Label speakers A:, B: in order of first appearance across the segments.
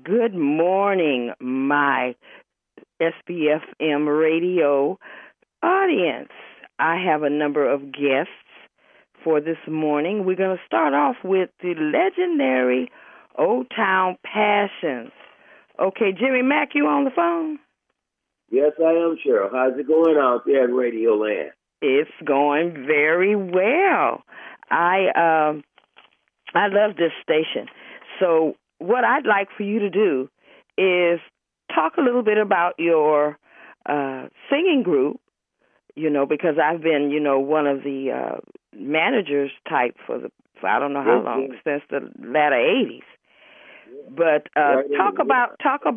A: Good morning, my SBFM radio audience. I have a number of guests for this morning. We're going to start off with the legendary Old Town Passions. Okay, Jimmy Mack, you on the phone?
B: Yes, I am, Cheryl. How's it going out there in Radio Land?
A: It's going very well. I love this station. So what I'd like for you to do is talk a little bit about your singing group, because I've been, one of the managers type for I don't know how long, since the latter 80s. But talk about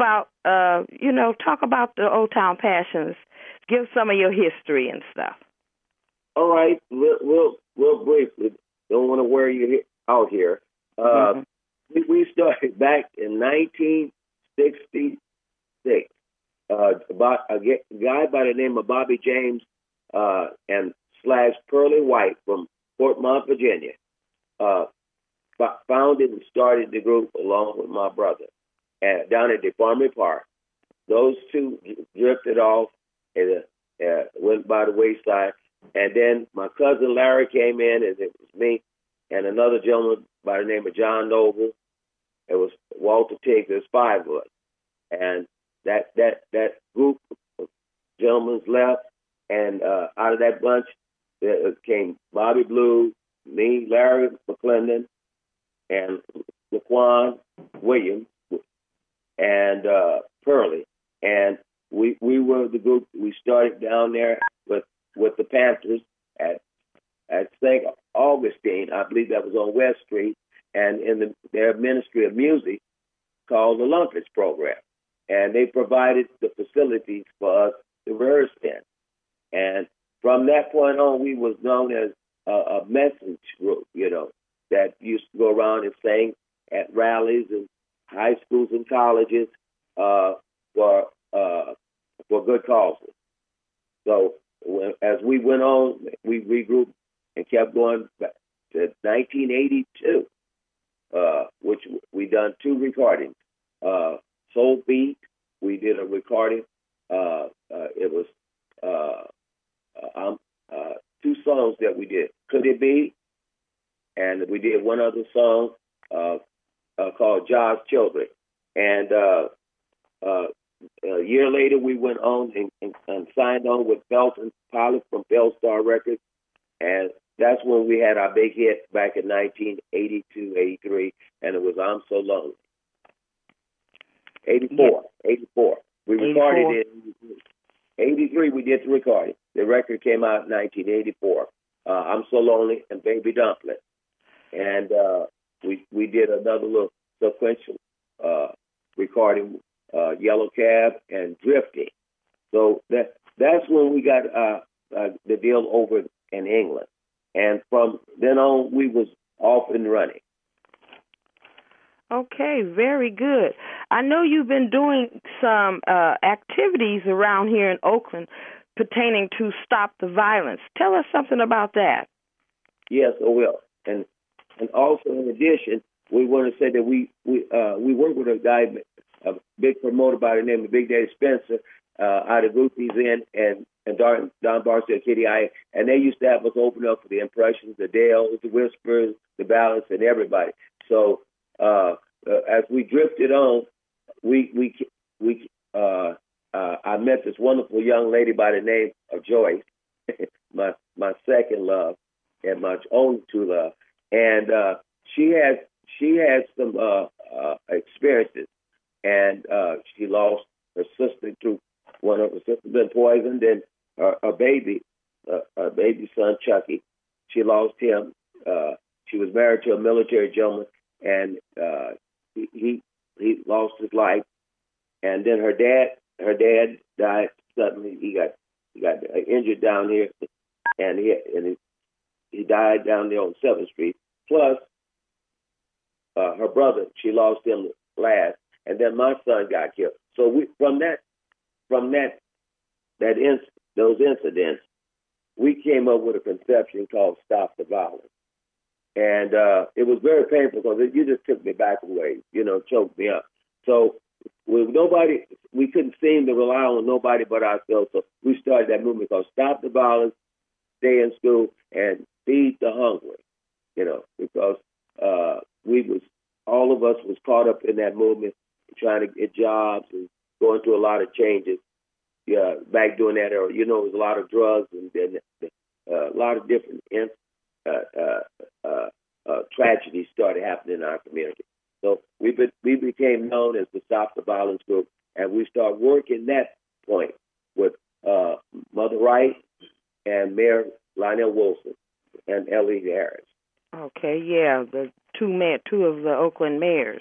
A: the Old Town Passions. Give some of your history and stuff.
B: All right, we'll briefly. Don't want to wear you out here. We started back in 1966. About a guy by the name of Bobby James and / Pearlie White from Fort Mont, Virginia, founded and started the group along with my brother down at DeFarmy Park. Those two drifted off and went by the wayside. And then my cousin Larry came in, and it was me and another gentleman by the name of John Noble. It was Walter Tiggs. There's 5 of us. And that group of gentlemen left, and out of that bunch came Bobby Blue, me, Larry McClendon, and Laquan Williams, and Pearlie. And we were the group. We started down there with the Panthers at St. Augustine. I believe that was on West Street, and in their Ministry of Music called the Lumpage Program. And they provided the facilities for us to rehearse in. And from that point on, we was known as a message group, that used to go around and sing at rallies and high schools and colleges for good causes. So as we went on, we regrouped and kept going back to 1982, which we done 2 recordings. Soul Beat, we did a recording. It was 2 songs that we did. Could It Be? And we did one other song called Jaw's Children. And a year later, we went on and signed on with Felton Pilot from Bellstar Records. And that's when we had our big hit back in 1982, 83, and it was I'm So Lonely. 84. We recorded it in 83. We did the recording. The record came out in 1984. I'm So Lonely and Baby Dumpling. And we did another little sequential recording, Yellow Cab and Drifting. So that's when we got the deal over in England. And from then on, we was off and running.
A: Okay, very good. I know you've been doing some activities around here in Oakland pertaining to Stop the Violence. Tell us something about that.
B: Yes, I will. And also, in addition, we want to say that we work with a guy, a big promoter by the name of Big Daddy Spencer, out of Goofy's Inn and Don Barstow, Kitty I, and they used to have us open up for the Impressions, the Dales, the Whispers, the Ballads, and everybody. So as we drifted on, I met this wonderful young lady by the name of Joyce, my second love and my only true love, and she had some experiences, and she lost her sister through one of her sisters been poisoned, and her baby son Chucky, she lost him. She was married to a military gentleman, and he lost his life, and then her dad died suddenly. He got injured down here, and he died down there on 7th Street. Plus, her brother, she lost him last, and then my son got killed. So those incidents, we came up with a conception called Stop the Violence. And it was very painful because you just took me back away, choked me up. So with nobody, we couldn't seem to rely on nobody but ourselves. So we started that movement called Stop the Violence, Stay in School, and Feed the Hungry. Because all of us was caught up in that movement, trying to get jobs and going through a lot of changes. Yeah, back during that era, it was a lot of drugs and then a lot of different tragedies started happening in our community. So we became known as the Stop the Violence Group, and we started working that point with Mother Wright and Mayor Lionel Wilson and Ellie Harris.
A: Okay, yeah, the two of the Oakland mayors.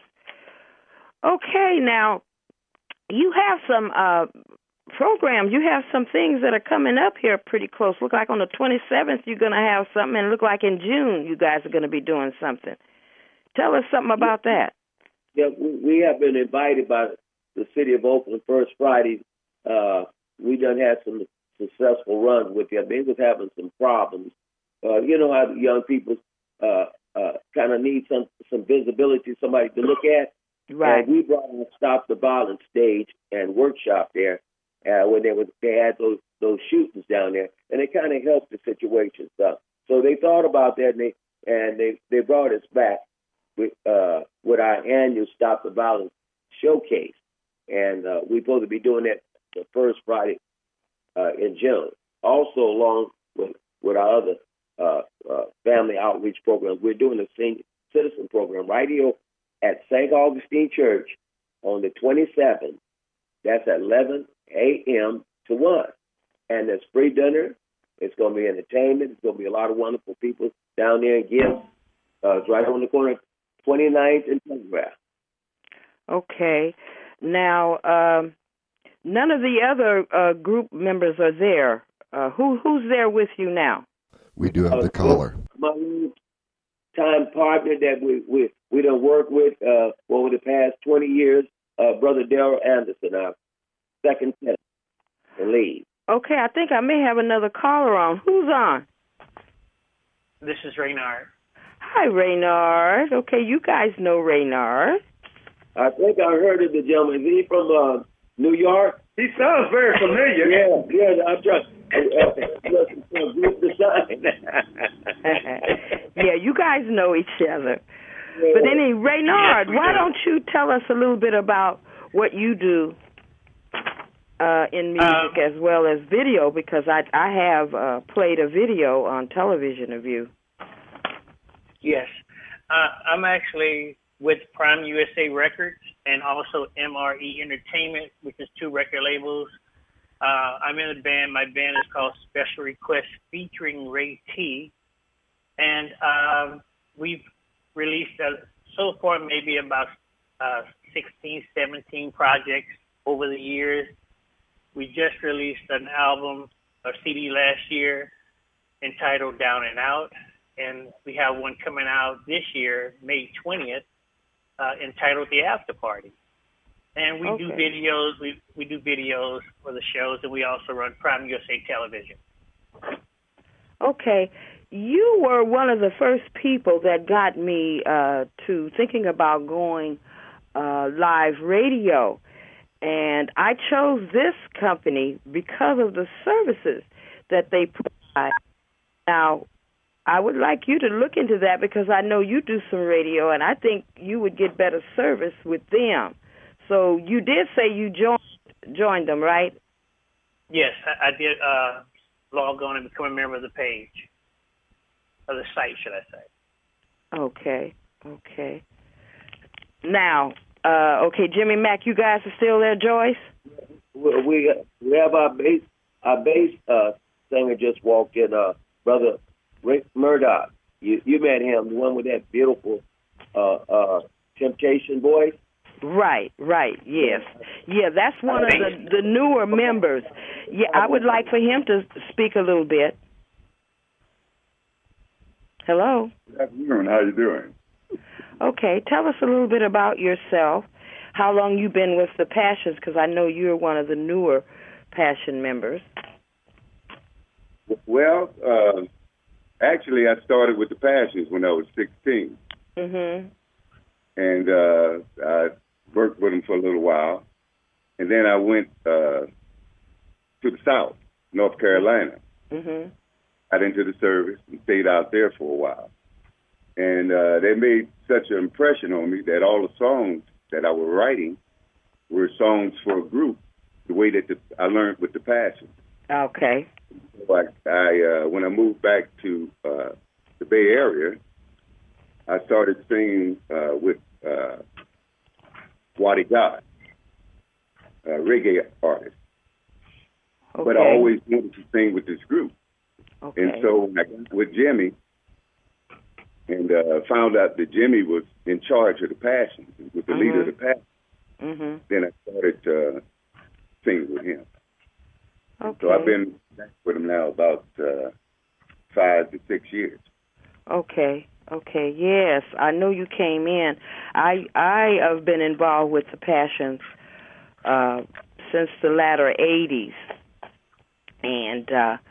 A: Okay, now you have some programs. You have some things that are coming up here pretty close. Look like on the 27th you're going to have something, and look like in June you guys are going to be doing something. Tell us something about that.
B: Yeah, we have been invited by the city of Oakland First Friday. We done had some successful runs with them. They was having some problems. You know how young people kind of need some visibility, somebody to look at.
A: Right.
B: And we brought in Stop the Violence stage and workshop there when they had those shootings down there, and it kind of helped the situation stuff. So they thought about that, and they brought us back with our annual Stop the Violence showcase, and we're supposed to be doing that the first Friday in June. Also, along with our other family outreach programs, we're doing a senior citizen program right here at St. Augustine Church on the 27th. That's at 11 a.m. to 1. And there's free dinner. It's going to be entertainment. It's going to be a lot of wonderful people down there in Gibbs. It's right on the corner of 29th and Telegraph.
A: Okay. Now, none of the other group members are there. Who's there with you now?
C: We do have the caller.
B: My time partner that we done work with over the past 20 years, Brother Darrell Anderson, our second tenant and lead.
A: Okay, I think I may have another caller on. Who's on?
D: This is Raynard.
A: Hi, Raynard. Okay, you guys know Raynard.
B: I think I heard of the gentleman. Is he from New York?
E: He sounds very familiar.
B: Yeah, I'm just
A: yeah, you guys know each other. But anyway, Raynard, why don't you tell us a little bit about what you do in music as well as video, because I have played a video on television of you.
D: Yes. I'm actually with Prime USA Records and also MRE Entertainment, which is 2 record labels. I'm in a band. My band is called Special Request featuring Ray T. And we've released so far maybe about 16, 17 projects over the years. We just released an album, a CD last year entitled Down and Out. And we have one coming out this year, May 20th, entitled The After Party. And we do videos. We do videos for the shows, and we also run Prime USA Television.
A: Okay. You were one of the first people that got me to thinking about going live radio. And I chose this company because of the services that they provide. Now, I would like you to look into that because I know you do some radio, and I think you would get better service with them. So you did say you joined them, right?
D: Yes, I did log on and become a member of the page, of the site, should I say. Okay. Now, Jimmy Mack, you guys are still there, Joyce?
B: We have our bass singer just walked in, Brother Rick Murdoch. You met him, the one with that beautiful Temptation voice?
A: Right, yes. Yeah, that's one of the newer members. Yeah, I would like for him to speak a little bit. Hello?
E: Good afternoon. How you doing?
A: Okay, tell us a little bit about yourself, how long you've been with the Passions, because I know you're one of the newer Passion members.
E: Well, actually, I started with the Passions when I was 16.
A: Mm-hmm.
E: And I worked with them for a little while, and then I went to the South, North Carolina.
A: Mm-hmm.
E: Got into the service and stayed out there for a while. And they made such an impression on me that all the songs that I was writing were songs for a group, the way that I learned with the Passion.
A: Okay.
E: But when I moved back to the Bay Area, I started singing with Waddy God, a reggae artist.
A: Okay.
E: But I always wanted to sing with this group.
A: Okay.
E: And so when I got with Jimmy and found out that Jimmy was in charge of the Passion, was the leader of the Passion, then I started singing with him.
A: Okay.
E: So I've been back with him now about 5 to 6 years.
A: Okay. Okay. Yes, I know you came in. I have been involved with the Passions since the latter 80s. And,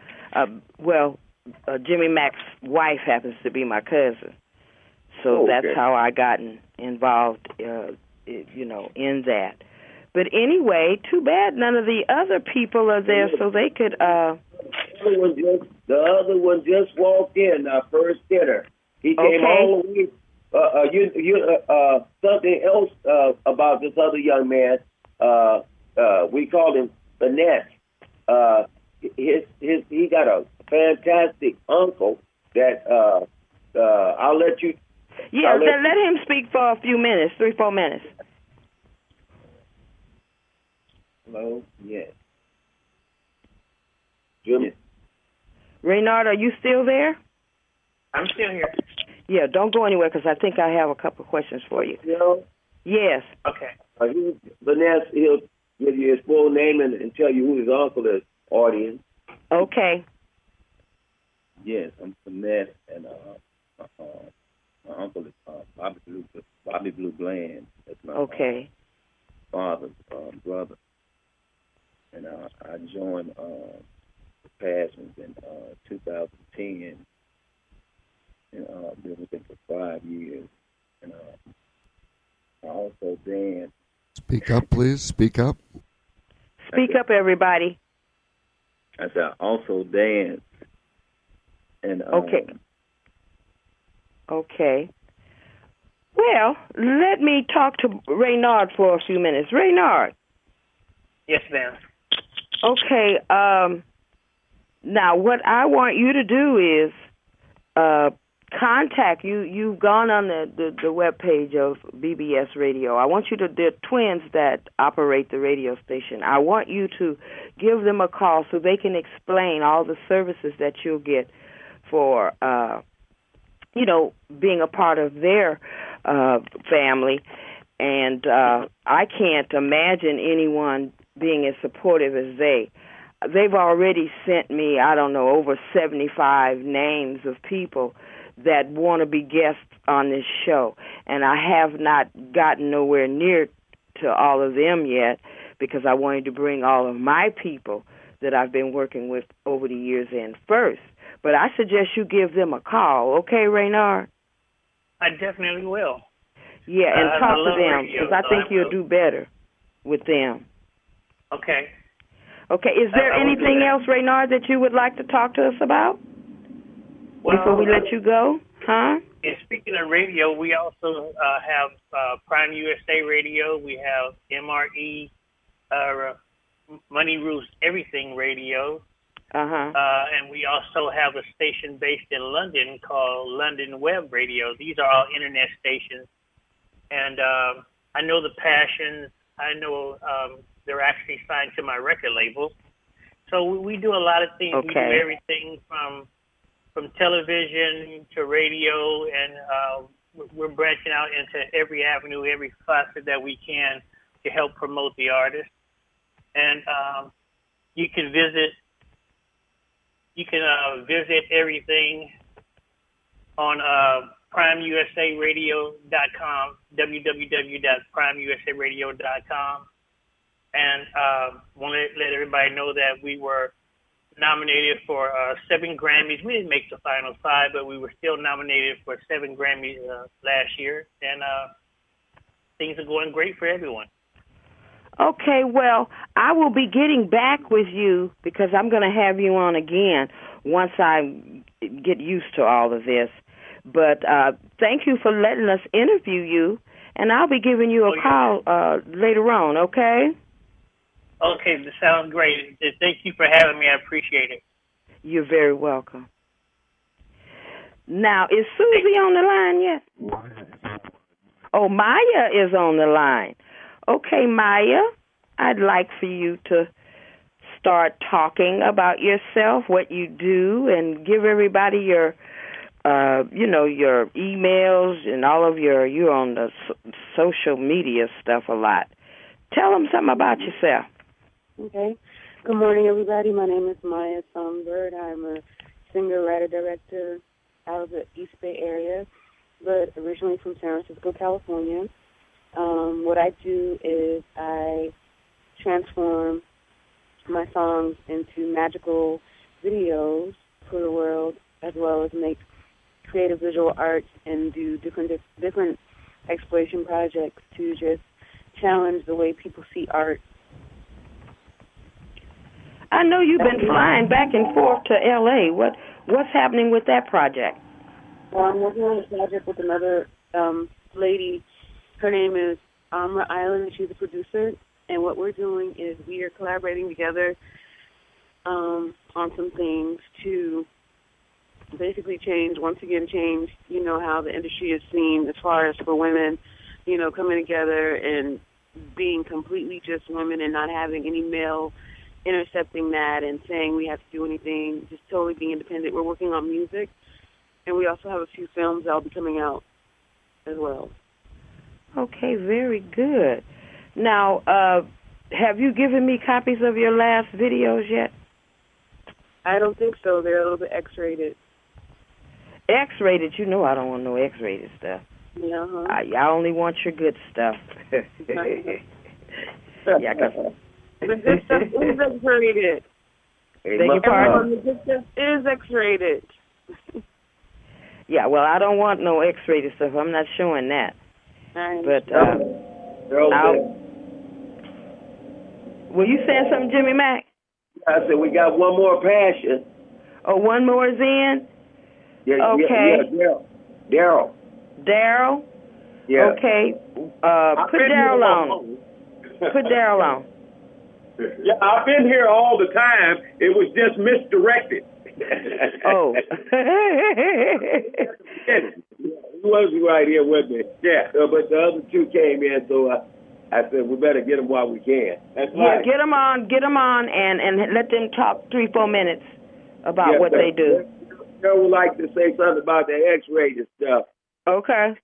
A: Jimmy Mac's wife happens to be my cousin. So that's how I got involved, in that. But anyway, too bad none of the other people are there so they could... The
B: other one just walked in, our first dinner. He came all the way. Something else about this other young man, we called him Finesse. He got a fantastic uncle that I'll let you.
A: Yeah, let him speak for a few minutes, 3-4 minutes.
B: Hello. Yes. Jim. Yes.
A: Reynard, are you still there?
D: I'm still here.
A: Yeah, don't go anywhere because I think I have a couple of questions for you.
B: No.
A: Yes.
D: Okay.
B: Vanessa, he'll give you his full name and tell you who his uncle is. Audience.
A: Okay.
F: Yes, I'm Finesse, and my uncle is Bobby Blue Bland. That's my father's brother. And I joined the Passions in 2010, and been with them for 5 years. And I also dance.
C: Speak up, please. Speak up.
A: Speak up, everybody.
F: I said I also dance. And
A: Okay. Well, let me talk to Reynard for a few minutes. Reynard.
D: Yes, ma'am.
A: Okay. Now, what I want you to do is contact you. You've gone on the webpage of BBS Radio. I want you to. They're twins that operate the radio station. I want you to give them a call so they can explain all the services that you'll get for, being a part of their family. And I can't imagine anyone being as supportive as they've already sent me, I don't know, over 75 names of people that want to be guests on this show. And I have not gotten nowhere near to all of them yet because I wanted to bring all of my people that I've been working with over the years in first. But I suggest you give them a call, okay, Reynard?
D: I definitely will.
A: Yeah, and talk to them because I think you'll do better with them.
D: Okay.
A: Okay, is there anything else, Reynard, that you would like to talk to us about before we let you go? Huh?
D: And speaking of radio, we also have Prime USA Radio. We have MRE, Money Rules Everything Radio. And we also have a station based in London called London Web Radio. These are all internet stations. And I know the Passions. I know they're actually signed to my record label. So we do a lot of things.
A: Okay.
D: We do everything from television to radio, and we're branching out into every avenue, every facet that we can to help promote the artist. And you can visit everything on PrimeUSARadio.com, www.primeusaradio.com. And want to let everybody know that we were nominated for 7 Grammys. We didn't make the final 5, but we were still nominated for 7 Grammys last year. And things are going great for everyone.
A: Okay, well, I will be getting back with you because I'm going to have you on again once I get used to all of this. But thank you for letting us interview you, and I'll be giving you a call later on, okay?
D: Okay, that sounds great. Thank you for having me. I appreciate it.
A: You're very welcome. Now, is Susie on the line yet? Oh, Maya is on the line. Okay, Maya, I'd like for you to start talking about yourself, what you do, and give everybody your, your emails and all of you're on the social media stuff a lot. Tell them something about yourself.
G: Okay. Good morning, everybody. My name is Maya Songbird. I'm a singer, writer, director out of the East Bay area, but originally from San Francisco, California. What I do is I transform my songs into magical videos for the world, as well as make creative visual arts and do different exploration projects to just challenge the way people see art.
A: I know you've been flying back and forth to L.A. What's happening with that project?
G: Well, I'm working on a project with another lady. Her name is Amra Island, and she's a producer. And what we're doing is we are collaborating together on some things to basically once again change, how the industry is seen as far as for women, coming together and being completely just women and not having any male intercepting that and saying we have to do anything, just totally being independent. We're working on music, and we also have a few films that will be coming out as well.
A: Okay, very good. Now, have you given me copies of your last videos yet?
G: I don't think so. They're a little bit X-rated.
A: X-rated? You know I don't want no X-rated stuff.
G: Yeah,
A: I only want your good stuff. Yeah, cause
G: the good stuff is X-rated.
A: Beg your pardon?
G: The good stuff is X-rated.
A: Yeah, well, I don't want no X-rated stuff. I'm not showing that. But were you saying something, Jimmy Mack?
B: I said we got one more passion.
A: Oh, one more is in?
B: Yeah,
A: okay.
B: Yeah, Daryl.
A: Daryl?
B: Yeah.
A: Okay. Put Daryl on. Put Daryl on.
H: Yeah, I've been here all the time. It was just misdirected.
A: Oh.
B: He was right here with me.
H: Yeah.
B: But the other two came in, so I said we better get them while we can.
H: That's
A: yeah,
H: right.
A: get them on, and let them talk 3-4 minutes about what they do.
B: I would like to say something about the X-rated stuff.
A: Okay.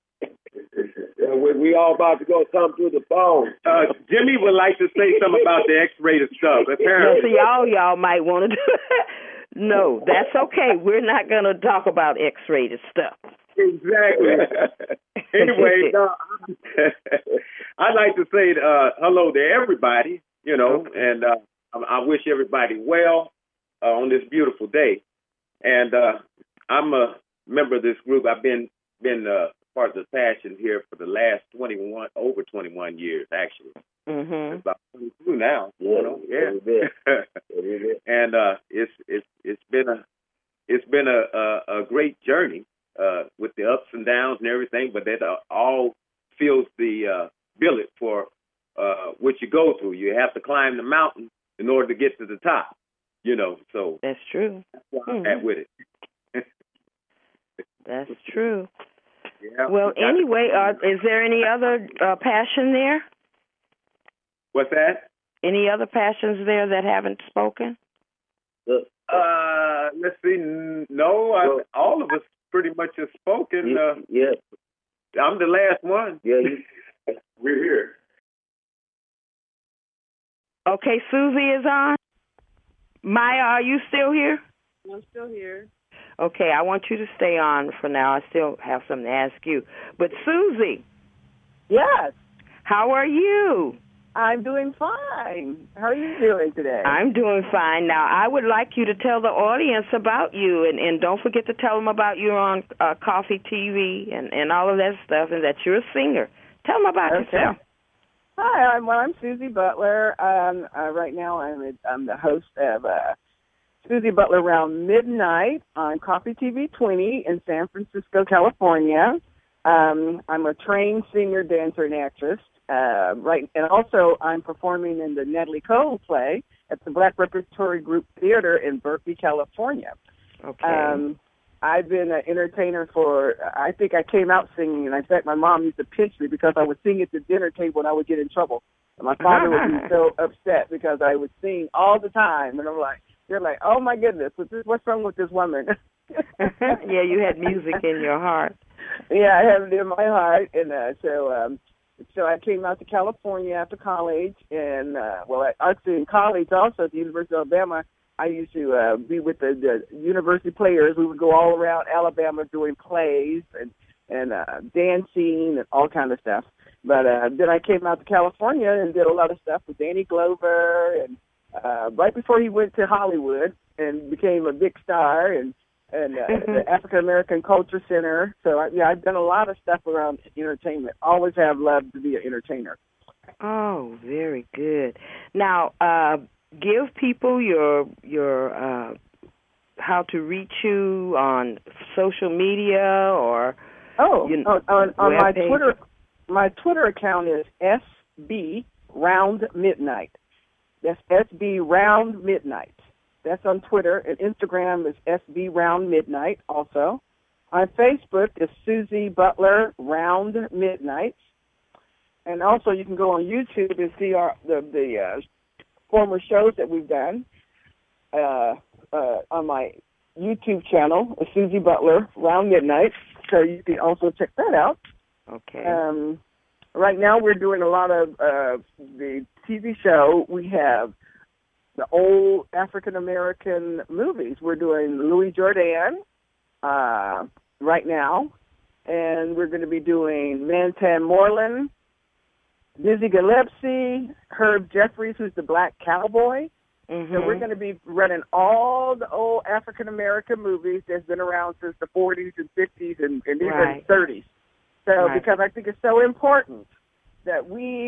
B: We all about to go come through the phone.
H: Jimmy would like to say something about the X-rated stuff. Apparently.
A: Yeah, see, y'all might want to do it. No, that's okay. We're not going to talk about X-rated stuff.
H: Exactly. Anyway, I'd like to say hello to everybody, and I wish everybody well on this beautiful day. And I'm a member of this group. I've been part of the passion here for the last 21 years, actually.
A: Mm-hmm.
H: It's about 22 now.
B: Yeah.
H: And it's been a great journey with the ups and downs and everything, but that all fills the billet for what you go through. You have to climb the mountain in order to get to the top. So
A: that's true.
H: That's where I'm at with it.
A: That's true.
H: Yeah.
A: Well, anyway, is there any other passion there?
H: What's that?
A: Any other passions there that haven't spoken?
H: Let's see. No, all of us pretty much have spoken.
B: Yeah.
H: I'm the last one.
B: Yeah.
H: We're here.
A: Okay, Susie is on. Maya, are you still here?
G: I'm still here.
A: Okay, I want you to stay on for now. I still have something to ask you. But Susie.
I: Yes.
A: How are you?
I: I'm doing fine. How are you doing today?
A: I'm doing fine. Now, I would like you to tell the audience about you, and don't forget to tell them about you on Coffee TV and all of that stuff, and that you're a singer. Tell them about
I: Okay.
A: yourself.
I: Hi, I'm Susie Butler. Right now, I'm the host of Susie Butler around midnight on Coffee TV 20 in San Francisco, California. I'm a trained singer, dancer, and actress. And also I'm performing in the Natalie Cole play at the Black Repertory Group Theater in Berkeley, California.
A: Okay.
I: I've been an entertainer I think I came out singing, and in fact, my mom used to pinch me because I would sing at the dinner table and I would get in trouble. And my father would be so upset because I would sing all the time, and they're like, oh my goodness, what's wrong with this woman?
A: Yeah, you had music in your heart.
I: Yeah, I have it in my heart, and so I came out to California after college, and actually in college also at the University of Alabama. I used to be with the university players. We would go all around Alabama doing plays and dancing and all kind of stuff. But then I came out to California and did a lot of stuff with Danny Glover, and right before he went to Hollywood and became a big star, and the African American Culture Center. So I've done a lot of stuff around entertainment. Always have loved to be an entertainer.
A: Oh, very good. Now, give people your how to reach you on social media or
I: on my Twitter. My Twitter account is SB Round Midnight. That's SB Round Midnight. That's on Twitter, and Instagram is SB Round Midnight also. On Facebook is Susie Butler Round Midnight. And also you can go on YouTube and see the former shows that we've done on my YouTube channel, Susie Butler Round Midnight. So you can also check that out.
A: Okay.
I: Right now we're doing a lot of the TV show. We have the old African-American movies. We're doing Louis Jordan right now, and we're going to be doing Mantan Moreland, Dizzy Gillespie, Herb Jeffries, who's the black cowboy.
A: Mm-hmm.
I: So we're going to be running all the old African-American movies that's been around since the 40s and 50s and even
A: Right.
I: 30s. So
A: Right.
I: because I think it's so important that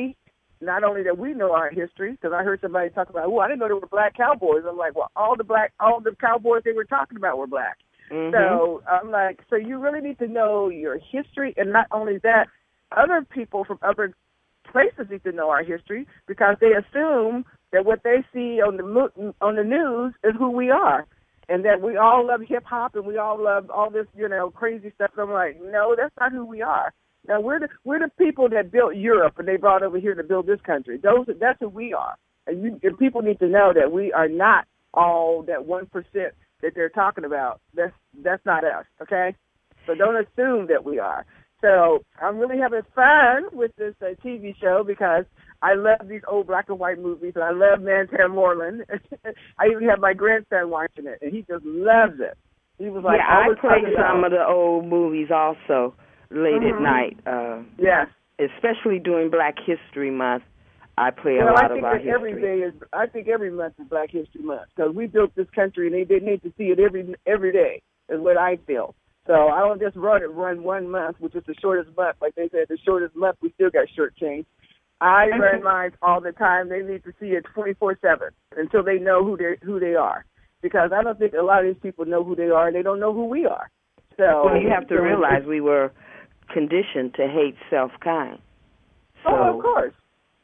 I: not only that we know our history, because I heard somebody talk about, I didn't know there were black cowboys. I'm like, well, all the cowboys they were talking about were black.
A: Mm-hmm.
I: So I'm like, so you really need to know your history, and not only that, other people from other places need to know our history because they assume that what they see on the news is who we are, and that we all love hip hop and we all love all this crazy stuff. And I'm like, no, that's not who we are. Now we're the people that built Europe and they brought over here to build this country. That's who we are, and people need to know that we are not all that 1% that they're talking about. That's not us, okay? So don't assume that we are. So I'm really having fun with this TV show because I love these old black and white movies, and I love Mantan Moreland. I even have my grandson watching it, and he just loves it. He was like,
A: I play some of the old movies also late at night.
I: Yes.
A: Especially during Black History Month, I play a lot of our history.
I: I think every month is Black History Month because we built this country, and they need to see it every day. Is what I feel. So I don't just run 1 month, which is the shortest month. Like they said, the shortest month, we still got shortchanged. I run mine all the time. They need to see it 24/7 until they know who they are. Because I don't think a lot of these people know who they are, and they don't know who we are. So
A: you have to realize we were conditioned to hate self-kind. So,
I: of course.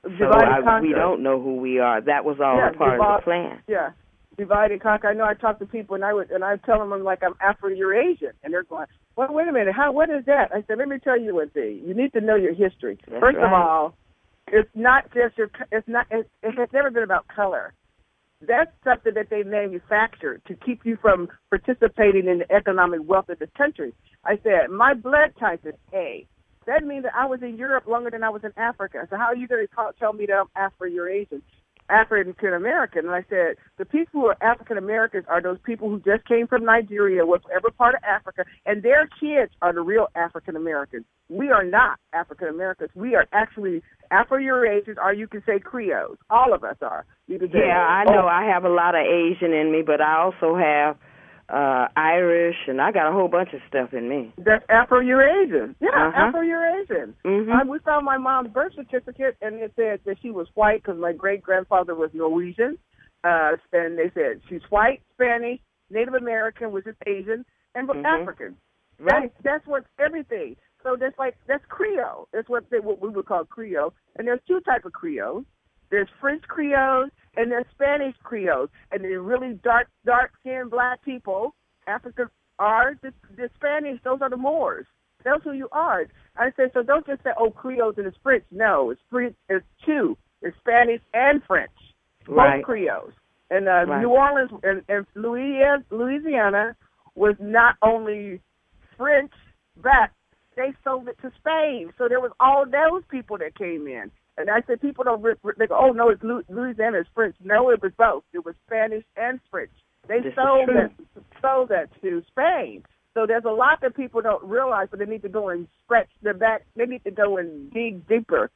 A: We don't know who we are. That was all a part of the plan.
I: Yeah. Divide and conquer. I know I talk to people and I tell them I'm Afro-Eurasian, and they're going, well, wait a minute, what is that? I said, let me tell you one thing. You need to know your history.
A: That's
I: First
A: right.
I: of all, it's not just it has never been about color. That's something that they manufactured to keep you from participating in the economic wealth of this country. I said, my blood type is A. That means that I was in Europe longer than I was in Africa. So how are you going to tell me that I'm Afro-Eurasian? African American, and I said the people who are African Americans are those people who just came from Nigeria, whatever part of Africa, and their kids are the real African Americans. We are not African Americans. We are actually Afro-Eurasians, or you can say Creoles. All of us are.
A: I know I have a lot of Asian in me, but I also have Irish, and I got a whole bunch of stuff in me.
I: That's Afro-Eurasian. Yeah,
A: Uh-huh.
I: Afro-Eurasian.
A: Mm-hmm.
I: We found my mom's birth certificate, and it said that she was white because my great-grandfather was Norwegian. And they said she's white, Spanish, Native American, which is Asian, and African.
A: Right.
I: That's what's everything. So that's Creole. That's what we would call Creole. And there's two types of Creoles. There's French Creoles and there's Spanish Creoles. And they're really dark-skinned black people. Africa are the Spanish. Those are the Moors. That's who you are. I said, so don't just say, oh, Creoles and it's French. No, it's French. It's two. It's Spanish and French.
A: Right.
I: Both Creoles. And
A: Right.
I: New Orleans and Louisiana was not only French, but they sold it to Spain. So there was all those people that came in. And I said, people don't, they go, oh, no, it's Louisiana is French. No, it was both. It was Spanish and French. They sold that to Spain. So there's a lot that people don't realize, but they need to go and scratch their back. They need to go and dig deeper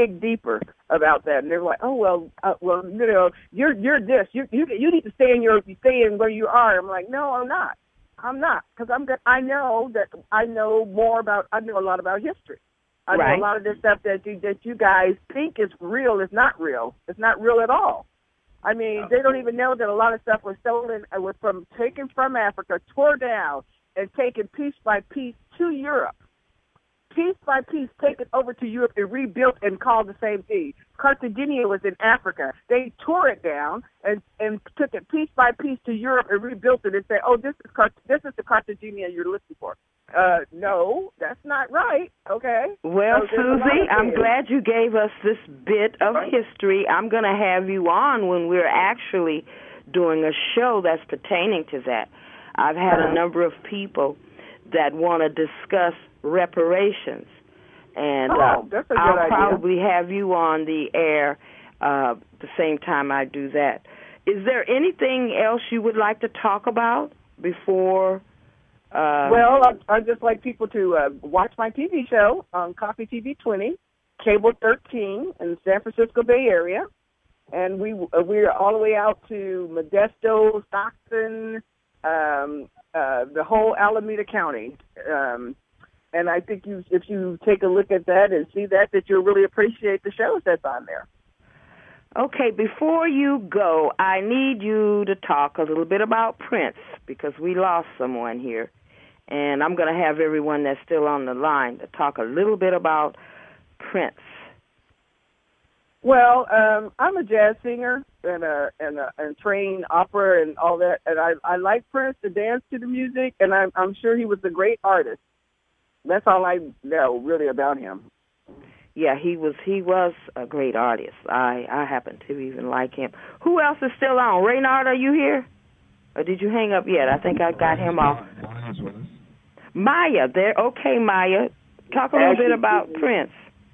I: about that. And they're like, oh, well, you know, you're this. You need to stay in where you are. I'm like, no, I'm not. Because I know a lot about history. I know a lot of this stuff that you guys think is real is not real. It's not real at all. I mean, they don't even know that a lot of stuff was stolen, was taken from Africa, tore down, and taken piece by piece to Europe. Piece by piece, taken over to Europe and rebuilt and called the same thing. Carthagena was in Africa. They tore it down and took it piece by piece to Europe and rebuilt it and said, oh, this is the Carthagena you're looking for. No, that's not right, okay?
A: Well,
I: so
A: Susie, I'm glad you gave us this bit of history. I'm going to have you on when we're actually doing a show that's pertaining to that. I've had a number of people that want to discuss reparations, and
I: that's a good
A: I'll
I: idea.
A: probably have you on the air the same time I do that. Is there anything else you would like to talk about before?
I: Well, I'd just like people to watch my TV show on Coffee TV 20, Cable 13 in the San Francisco Bay Area, and we're all the way out to Modesto, Stockton, the whole Alameda County. And I think if you take a look at that and see that you'll really appreciate the shows that's on there.
A: Okay, before you go, I need you to talk a little bit about Prince, because we lost someone here. And I'm going to have everyone that's still on the line to talk a little bit about Prince.
I: Well, I'm a jazz singer and trained opera and all that, and I like Prince to dance to the music, and I'm sure he was a great artist. That's all I know really about him.
A: Yeah, he was a great artist. I happen to even like him. Who else is still on? Raynard, are you here? Or did you hang up yet? I think I got him off. Maya, there. Okay, Maya. Talk a little bit about Prince.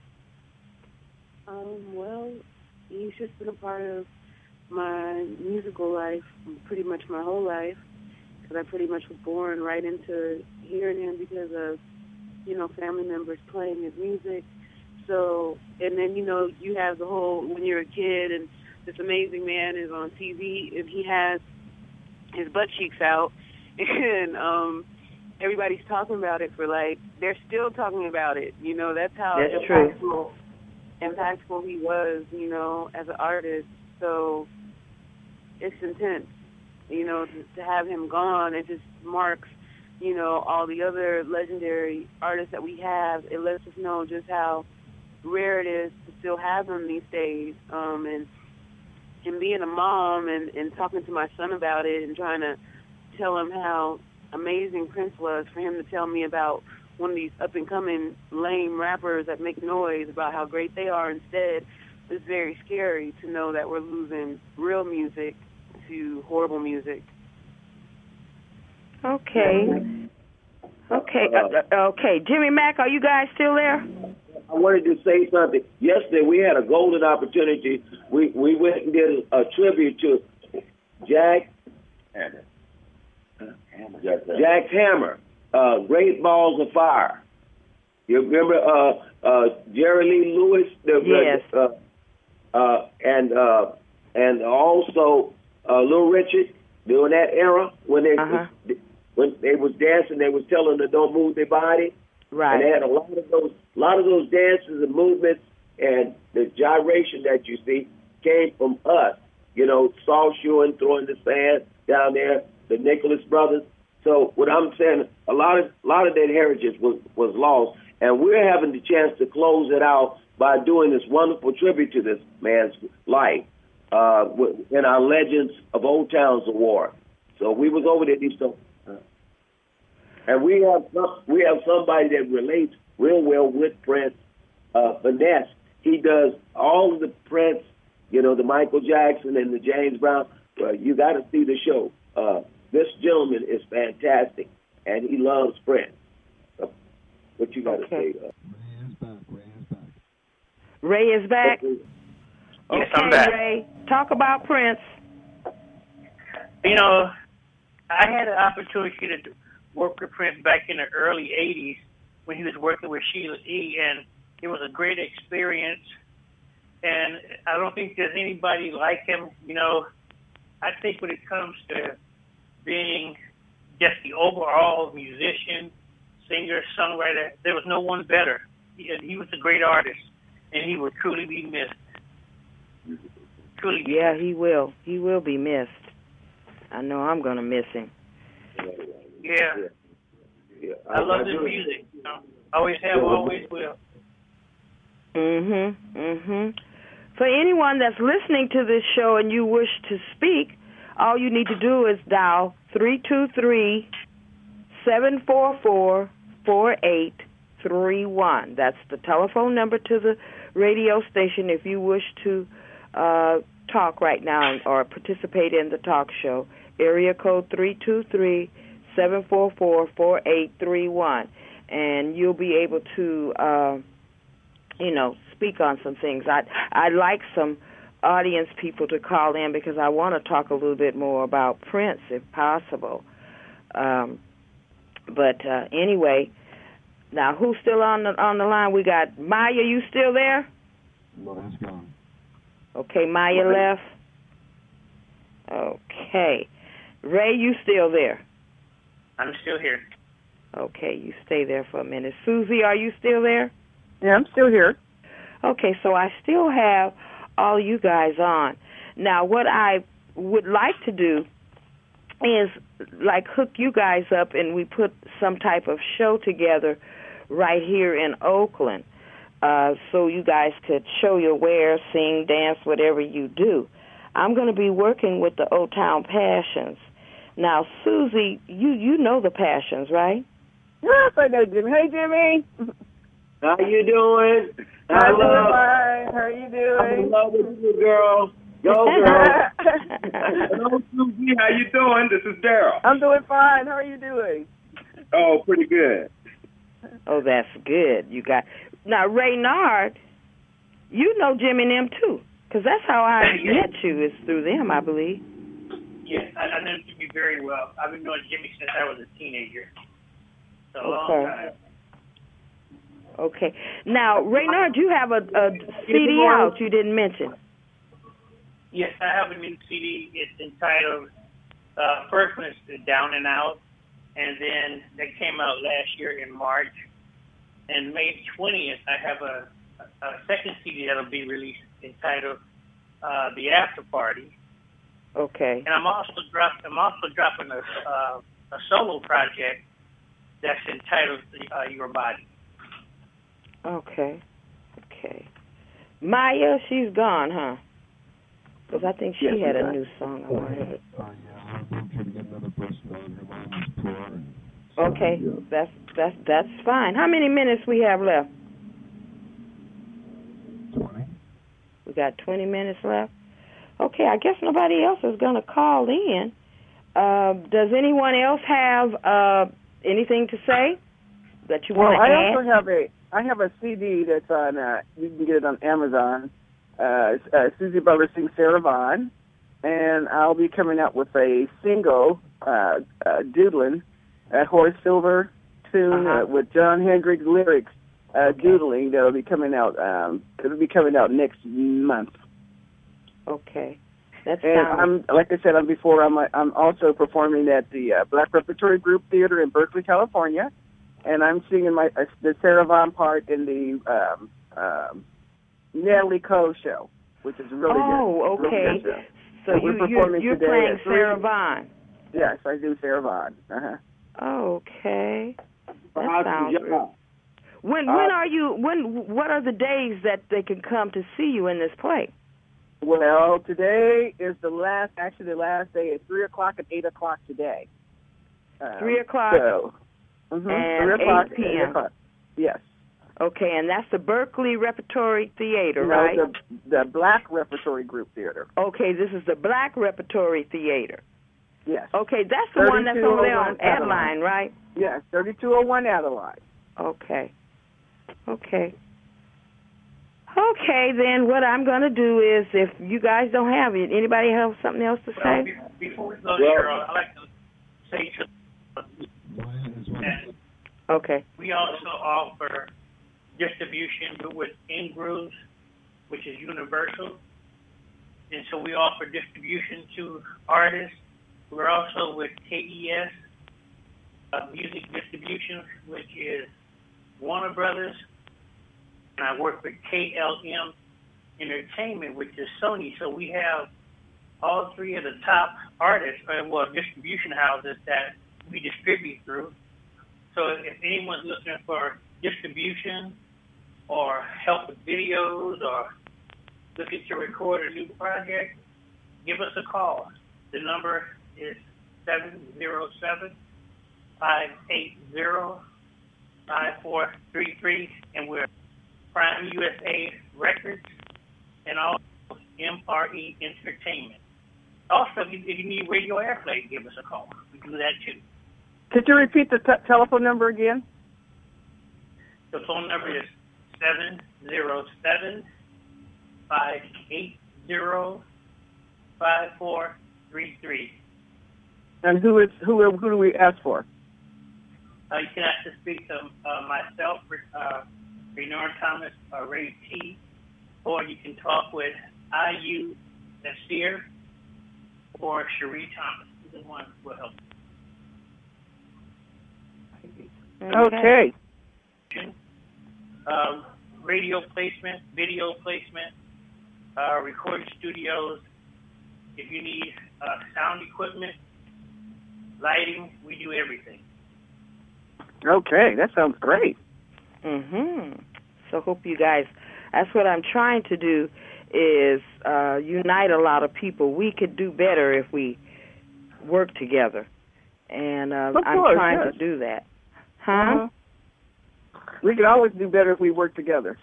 G: Well, he's just been a part of my musical life pretty much my whole life, because I pretty much was born right into hearing him because of, family members playing his music. So, and then, you have the whole, when you're a kid and this amazing man is on TV and he has his butt cheeks out and everybody's talking about it they're still talking about it. That's how impactful he was, as an artist. So it's intense, to have him gone. It just marks, all the other legendary artists that we have. It lets us know just how rare it is to still have them these days. And being a mom and talking to my son about it and trying to tell him how amazing Prince was, for him to tell me about one of these up-and-coming lame rappers that make noise about how great they are instead, it's very scary to know that we're losing real music to horrible music.
A: Okay. Okay. Jimmy Mack, are you guys still there?
B: I wanted to say something. Yesterday we had a golden opportunity. We went and did a tribute to Jack Hammer, Great Balls of Fire. You remember Jerry Lee Lewis?
A: Yes.
B: And also Little Richard. during that era when they was dancing, they was telling them to don't move their body.
A: Right.
B: And they had a lot of those dances and movements and the gyration that you see came from us. You know, Saul Schuin throwing the sand down there, the Nicholas brothers. So what I'm saying, a lot of that heritage was lost, and we're having the chance to close it out by doing this wonderful tribute to this man's life in our Legends of Old Towns Award. So we was over there, and we have somebody that relates real well with Prince, Finesse. He does all of the Prince, you know, the Michael Jackson and the James Brown. You got to see the show. This gentleman is fantastic, and he loves Prince. What you got to say?
A: Ray is back.
D: Yes, I'm back.
A: Ray, talk about Prince.
D: You know, I had an opportunity to work with Prince back in the early 80s when he was working with Sheila E., and it was a great experience. And I don't think there's anybody like him. You know, I think when it comes to being just the overall musician, singer, songwriter, there was no one better. He was a great artist, and he will truly be missed. Truly.
A: Yeah, he will. He will be missed. I know I'm going to miss him.
D: Yeah. I love his music. You know? Always have, always will.
A: For anyone that's listening to this show and you wish to speak, all you need to do is dial 323-744-4831. That's the telephone number to the radio station if you wish to talk right now or participate in the talk show. Area code 323-744-4831. And you'll be able to, speak on some things. I'd like some audience people to call in because I want to talk a little bit more about Prince if possible. But anyway, now who's still on the line? We got Maya. You still there?
C: Maya's gone.
A: Okay, Maya left. Okay. Ray, you still there?
D: I'm still here.
A: Okay, you stay there for a minute. Susie, are you still there?
I: Yeah, I'm still here.
A: Okay, so I still have all you guys on. Now, what I would like to do is, like, hook you guys up and we put some type of show together right here in Oakland so you guys could show your wares, sing, dance, whatever you do. I'm going to be working with the Old Town Passions. Now, Susie, you know the Passions, right?
I: Yes, I know Jimmy. Hey, Jimmy.
B: How you doing?
I: I'm doing fine. How are you doing?
B: I'm in love with you, girl. Go, girl. Hello, Susie. How you doing? This is Daryl.
I: I'm doing fine. How are you doing?
B: Oh, pretty good.
A: Oh, that's good. You got now, Raynard. You know Jimmy and them too, because that's how I met you. Is through them, I believe.
D: Yes, I know Jimmy very well. I've been knowing Jimmy since I was a teenager. So a long time.
A: Okay. Now, Raynard, you have a CD out you didn't mention.
D: Yes, I have a new CD. It's entitled, first one is Down and Out, and then that came out last year in March. And May 20th, I have a second CD that'll be released entitled The After Party.
A: Okay.
D: And I'm also dropping a solo project that's entitled Your Body.
A: Okay. Maya, she's gone, huh? Because I think she had a new song I wanted. Okay, that's fine. How many minutes we have left?
C: 20.
A: We got 20 minutes left. Okay, I guess nobody else is going to call in. Does anyone else have anything to say that you want to add?
I: I have a CD that's on. You can get it on Amazon. Susie Butler sings Sarah Vaughan, and I'll be coming out with a single, doodling, a Horace Silver tune with John Hendricks lyrics, doodling. That'll be coming out. It'll be coming out next month.
A: Okay. That
I: And I'm, like I said before, I'm also performing at the Black Repertory Group Theater in Berkeley, California, and I'm singing the Sarah Vaughan part in the Natalie Cole show, which is really good.
A: Oh, okay.
I: Really good show.
A: So
I: and
A: you're playing Sarah Vaughan.
I: Yes, I do Sarah Vaughan.
A: Okay. That
B: How's
A: sounds
B: the
A: good.
B: job?
A: When are you? What are the days that they can come to see you in this play?
I: Well, today is the last day at 3 o'clock and 8 o'clock today.
A: 3 o'clock
I: and
A: 3 o'clock
I: 8 p.m. 8 o'clock. Yes.
A: Okay, and that's the Berkeley Repertory Theater,
I: No,
A: right?
I: the Black Repertory Group Theater.
A: Okay, this is the Black Repertory Theater.
I: Yes.
A: Okay, that's the one that's over there on Adeline, right?
I: Yes, 3201 Adeline.
A: Okay. Okay, then what I'm going to do is, if you guys don't have it, anybody have something else to say?
D: Before we go, Cheryl, I'd like to say
A: Okay.
D: we also offer distribution with InGrooves, which is universal. And so we offer distribution to artists. We're also with KES, Music Distribution, which is Warner Brothers. And I work with KLM Entertainment, which is Sony. So we have all three of the top artists, distribution houses that we distribute through. So if anyone's looking for distribution or help with videos or looking to record a new project, give us a call. The number is 707-580-5433, and we're Prime USA Records and also MRE Entertainment. Also, if you need radio airplay, give us a call. We can do that too.
I: Could you repeat the telephone number again?
D: The phone number is 707-580-5433.
I: And who do we ask for?
D: You can ask to speak to myself, Renard Thomas, or Ray T, or you can talk with IU Nasir or Cherie Thomas. Either one will help.
I: Okay.
D: Radio placement, video placement, recording studios. If you need sound equipment, lighting, we do everything.
I: Okay, that sounds great.
A: So hope you guys, that's what I'm trying to do, is unite a lot of people. We could do better if we work together. And I'm trying to do that. Huh?
I: We can always do better if we work together.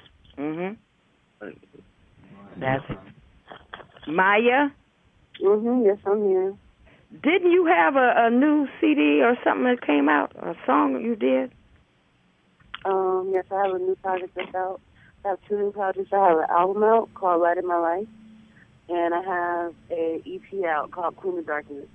A: That's it. Maya?
G: Yes, I'm here.
A: Didn't you have a new CD or something that came out, a song you did?
G: Yes, I have a new project that's out. I have two new projects. I have an album out called Light in My Life, and I have an EP out called Queen of Darkness.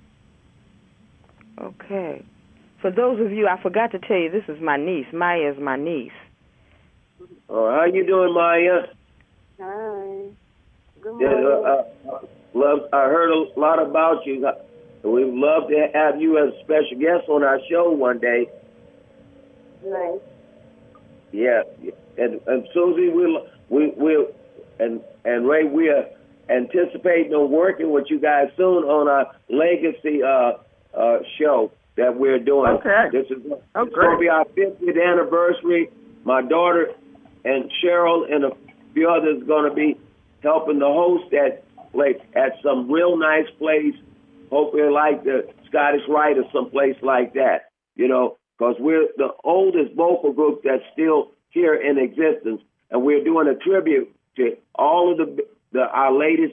A: Okay. For those of you, I forgot to tell you, this is my niece. Maya is my niece.
B: Oh, how you doing, Maya?
G: Hi. Good morning.
B: I heard a lot about you. We'd love to have you as a special guest on our show one day.
G: Nice.
B: Yeah, and Susie, we'll and Ray, we are anticipating on working with you guys soon on our legacy show that we're doing.
I: Okay.
B: This is going to be our 50th anniversary. My daughter and Cheryl and a few others are going to be helping to host that place at some real nice place. Hopefully like the Scottish Rite or someplace like that, because we're the oldest vocal group that's still here in existence, and we're doing a tribute to all of our latest,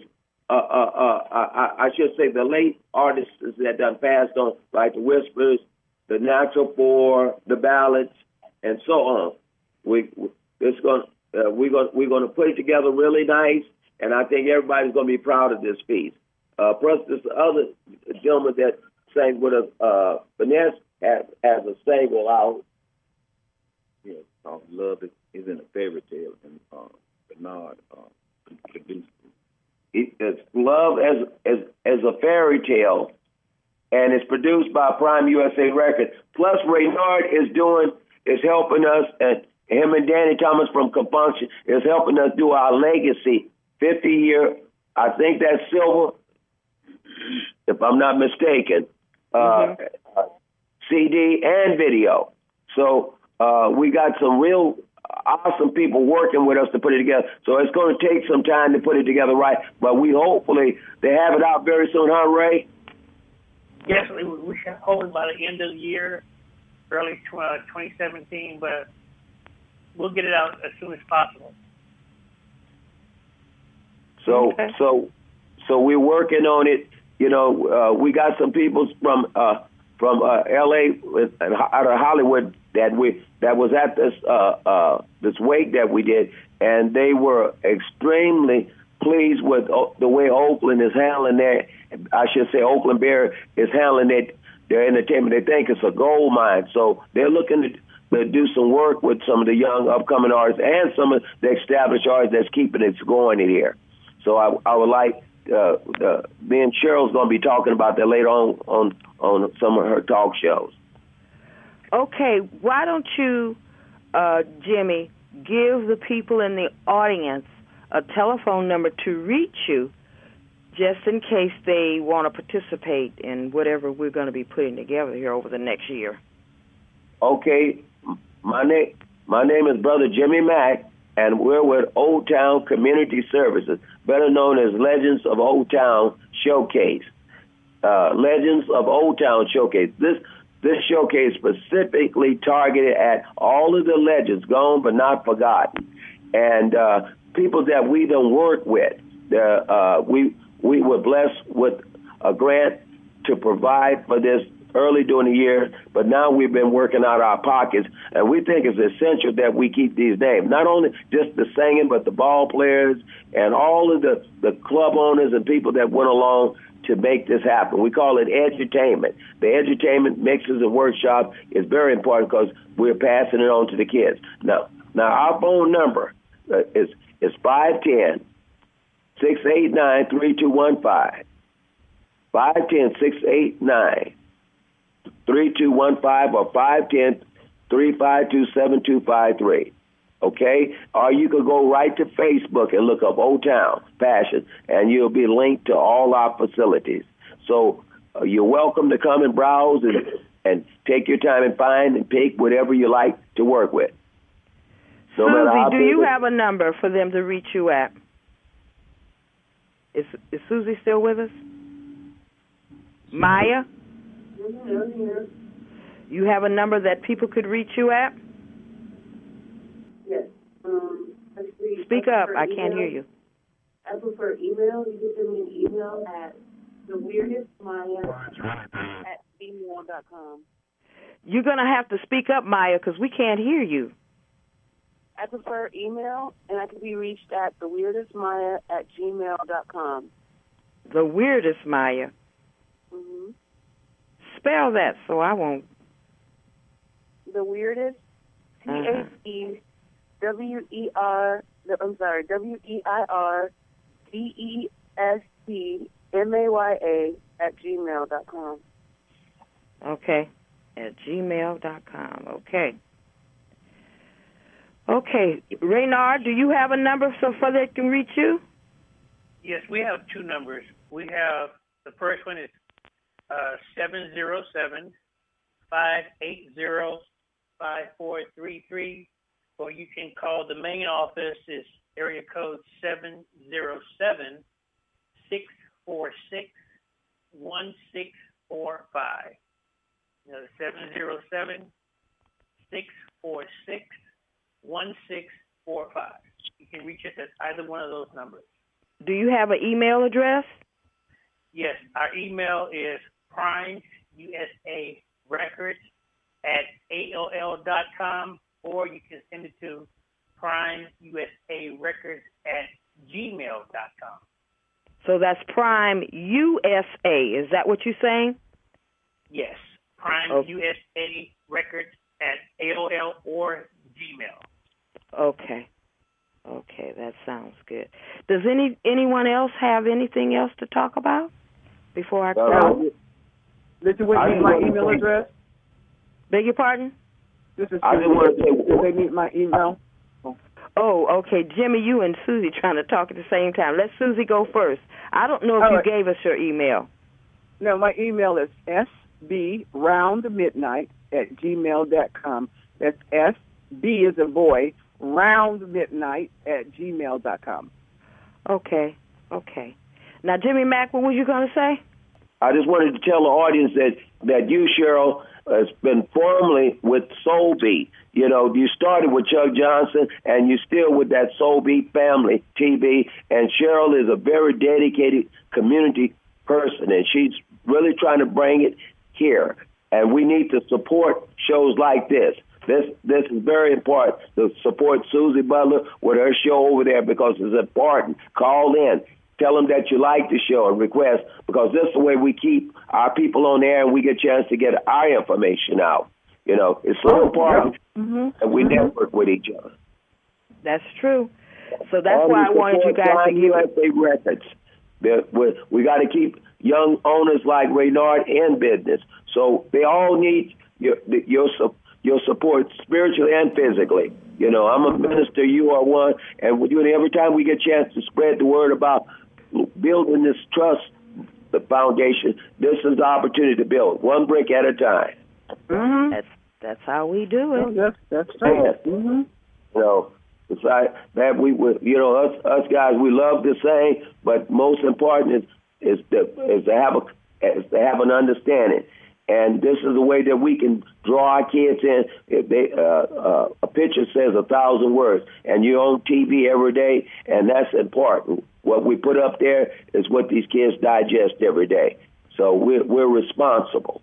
B: I should say the late artists that done passed on, like the Whispers, the Natural Four, the Ballads, and so on. We're going to put it together really nice, and I think everybody's going to be proud of this piece. Plus, this other gentleman that sang with us, Vanessa, has a single out.
F: Yeah, Love is in a Fairy Tale, and Bernard produced it.
B: Love as a Fairy Tale, and it's produced by Prime USA Records. Plus, Raynard is helping us, and him and Danny Thomas from Compunction is helping us do our legacy 50-year. I think that's silver, if I'm not mistaken. CD and video. So we got some real awesome people working with us to put it together. So it's going to take some time to put it together right, but we hopefully they have it out very soon, huh, Ray?
D: Yes, we should hold it by the end of the year, early 2017, but we'll get it out as soon as possible.
B: So we're working on it. You know, we got some people from L.A. out of Hollywood that was at this wake that we did, and they were extremely pleased with the way Oakland is handling their. I should say Oakland Bear is handling their entertainment. They think it's a gold mine, so they're looking to do some work with some of the young upcoming artists and some of the established artists that's keeping it going in here. So I would like. Me and Cheryl's going to be talking about that later on some of her talk shows.
A: Okay, why don't you, Jimmy, give the people in the audience a telephone number to reach you just in case they want to participate in whatever we're going to be putting together here over the next year.
B: Okay, my name is Brother Jimmy Mack, and we're with Old Town Community Services, better known as Legends of Old Town Showcase. Legends of Old Town Showcase. This showcase specifically targeted at all of the legends, gone but not forgotten, and people that we don't work with. We were blessed with a grant to provide for this early during the year, but now we've been working out our pockets, and we think it's essential that we keep these names. Not only just the singing, but the ball players and all of the club owners and people that went along to make this happen. We call it edutainment. The edutainment mixes and workshops is very important because we're passing it on to the kids. Now our phone number is 510-689-3215. 510-689-3215 or 510-352-7253. Okay? Or you could go right to Facebook and look up Old Town Passion, and you'll be linked to all our facilities. So you're welcome to come and browse and take your time and find and pick whatever you like to work with.
A: Susie, do you have a number for them to reach you at? Is Susie still with us? Maya? You have a number that people could reach you at?
G: Yes.
A: Speak up. I can't hear you.
G: I prefer email. You can send me an email at theweirdestmaya@gmail.com.
A: You're going to have to speak up, Maya, because we can't hear you.
G: I prefer email, and I can be reached at theweirdestmaya@gmail.com.
A: The Weirdest Maya.
G: Mm-hmm.
A: Spell that so I won't.
G: The Weirdest, WEIRDESTMAYA
A: Okay, at gmail.com. Okay, Raynard, do you have a number so they can reach you?
D: Yes, we have two numbers. We have, the first one is 707-580-5433, or you can call the main office, is area code 707-646-1645. 707-646-1645. You can reach us at either one of those numbers.
A: Do you have an email address?
D: Yes, our email is primeusarecords@aol.com, or you can send it to primeusarecords@gmail.com.
A: So that's Prime USA. Is that what you're saying?
D: Yes, primeusarecords@aol or Gmail.
A: Okay. Okay, that sounds good. Does anyone else have anything else to talk about before I close?
I: Did you need my email address?
A: Beg your pardon?
I: This is
B: I just want to say,
I: did they need my email?
A: Oh, okay. Jimmy, you and Susie trying to talk at the same time. Let Susie go first. I don't know if you gave us your email.
I: No, my email is sbroundmidnight@gmail.com. That's SB as a boy, roundmidnight@gmail.com.
A: Okay. Now, Jimmy Mack, what was you going to say?
B: I just wanted to tell the audience that you, Cheryl, has been formerly with Soul Beat. You know, you started with Chuck Johnson, and you're still with that Soul Beat family, TV. And Cheryl is a very dedicated community person, and she's really trying to bring it here. And we need to support shows like this. This is very important to support Susie Butler with her show over there because it's important. Call in. Tell them that you like the show and request, because this is the way we keep our people on air and we get a chance to get our information out. You know, it's so important that we network with each other.
A: That's true. So that's why I wanted you guys to give
B: USA Records. We got to keep young owners like Raynard in business. So they all need your support spiritually and physically. You know, I'm a minister, you are one, and every time we get a chance to spread the word about building this trust, the foundation, this is the opportunity to build one brick at a time.
A: That's how we do it.
I: Oh, that's right.
B: You know, besides that, us guys, we love to sing, but most important is to have an understanding. And this is the way that we can draw our kids in. If a picture says 1,000 words, and you're on TV every day, and that's important. What we put up there is what these kids digest every day. So we're responsible.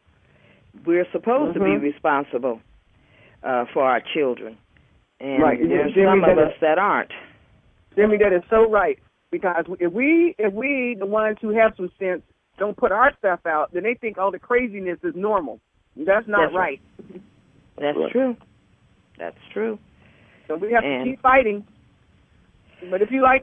A: We're supposed to be responsible for our children, and there's some of us that aren't.
I: Jimmy, that is so right. Because if we, the ones who have some sense, don't put our stuff out, then they think all the craziness is normal. That's not right.
A: That's true. That's true.
I: So we have to keep fighting. But if you like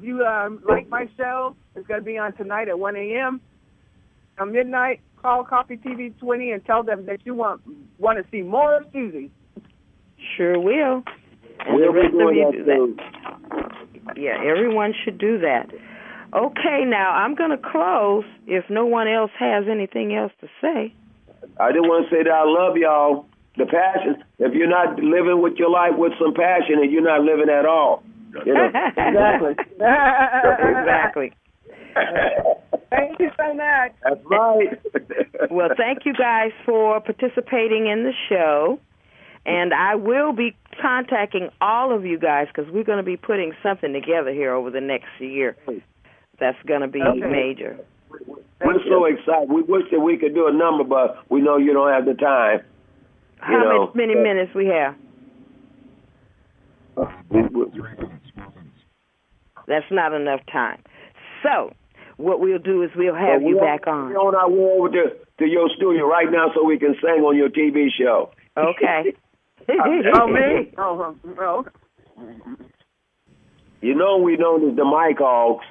I: my show, it's going to be on tonight at 1 a.m. On midnight. Call Coffee TV 20 and tell them that you want to see more of Susie.
A: Sure will. And the rest of you do that. Yeah, everyone should do that. Okay, now I'm going to close if no one else has anything else to say.
B: I just want to say that I love y'all. The passion. If you're not living with your life with some passion, and you're not living at all. You know?
I: Exactly.
A: Exactly.
I: Thank you so much.
B: That's right.
A: Well, thank you guys for participating in the show. And I will be contacting all of you guys because we're going to be putting something together here over the next year that's going to be major.
B: We're so excited. We wish that we could do a number, but we know you don't have the time.
A: How many minutes we have?
C: 3 minutes.
A: That's not enough time. So what we'll do is we'll have you back on.
B: We're on our way over to your studio right now so we can sing on your TV show.
A: Okay.
I: Oh, me? Oh.
B: You know we known as the Mike Hogs.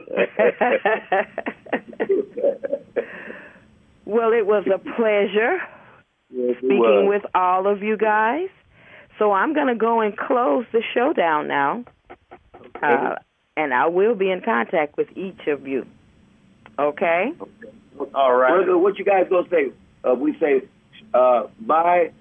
A: Well, it was a pleasure speaking with all of you guys. So I'm going to go and close the show down now. And I will be in contact with each of you. Okay?
B: All right. What you guys going to say? We say bye.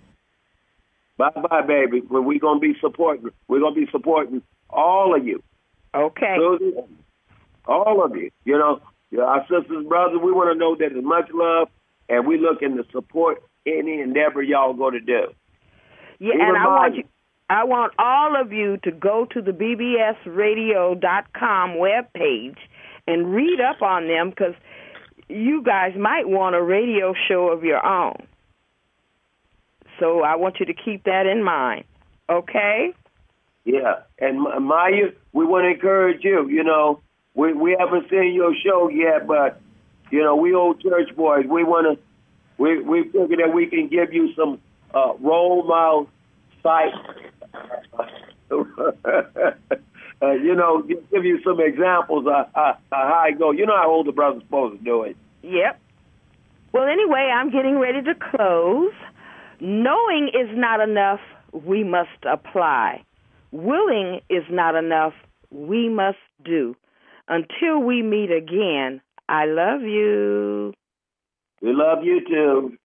B: Bye, baby. We're going to be supporting. We're going to be supporting all of you.
A: Okay.
B: All of you. You know, our sisters, brothers, we want to know that there's much love, and we're looking to support any endeavor y'all going to do.
A: Yeah, and I want all of you to go to the bbsradio.com webpage and read up on them because you guys might want a radio show of your own. So I want you to keep that in mind, okay?
B: Yeah, and Maya, we want to encourage you. You know, we haven't seen your show yet, but you know, we old church boys. We figure that we can give you some role model sites
H: Give you some examples of how I go. You know how older brother's supposed to do it.
A: Yep. Well, anyway, I'm getting ready to close. Knowing is not enough. We must apply. Willing is not enough. We must do. Until we meet again, I love you.
H: We love you too.